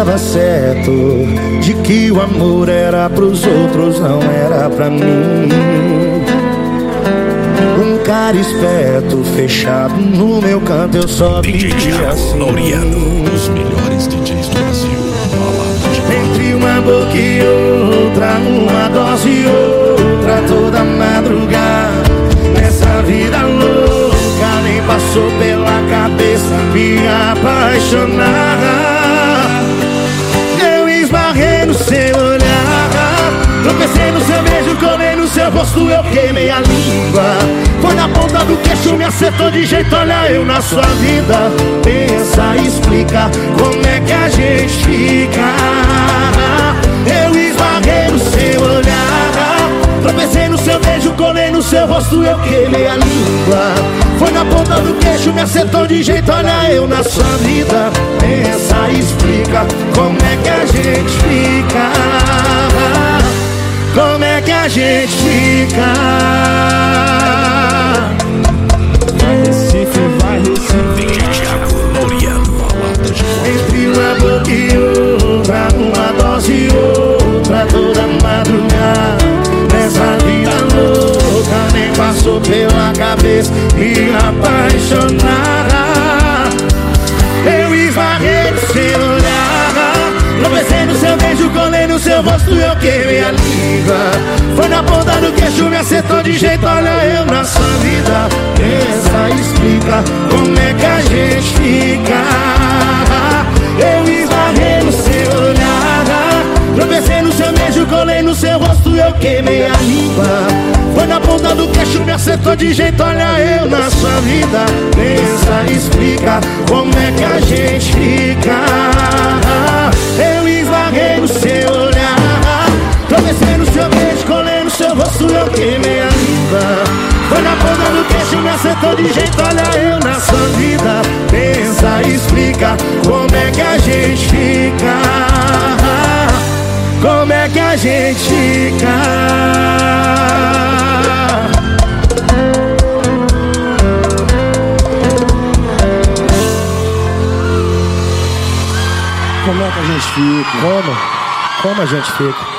estava certo de que o amor era pros outros, não era pra mim. Um cara esperto, fechado no meu canto, eu só vivia assim. Laureano, dos melhores DJs do Brasil. Entre uma boca e outra, uma dose e outra, toda madrugada. Nessa vida louca, nem passou pela cabeça me apaixonar. Eu esbarrei no seu olhar, tropecei no seu beijo, colei no seu rosto, eu queimei a língua. Foi na ponta do queixo, me acertou de jeito, olha eu na sua vida. Pensa, explica, como é que a gente fica. Eu esbarrei no seu olhar, tropecei no seu beijo, colei no seu rosto, eu queimei a língua. Foi na ponta do queixo, me acertou de jeito, olha eu na sua vida. Pensa, explica, como é que a gente fica. Como é que a gente fica. Vai Recife, vai Recife. Thiago Laureano, balada de fogo. Entre uma boca e outra, uma dose e outra, toda madrugada. Nessa vida louca, nem passou pela cabeça me apaixonar. Eu esbarrei no seu olhar, tropecei no seu beijo, colei no seu rosto, eu queimei a língua. Foi na ponta do queixo, me acertou de jeito, olha eu na sua vida. Pensa, explica, como é que a gente fica. Eu esbarrei no seu olhar, tropecei no seu beijo, colei no seu rosto, eu queimei a língua. Foi na ponta do queixo, me acertou de jeito, olha eu na sua vida. Pensa, explica, como é que a gente fica. Eu esbarrei no seu olhar, tropecei no seu beijo, colei no seu rosto, eu queimei a língua. Foi na ponta do queixo, me acertou de jeito, olha eu na sua vida. Pensa, explica, como é que a gente fica. Como é que a gente fica. Como é que a gente fica? Como a gente fica?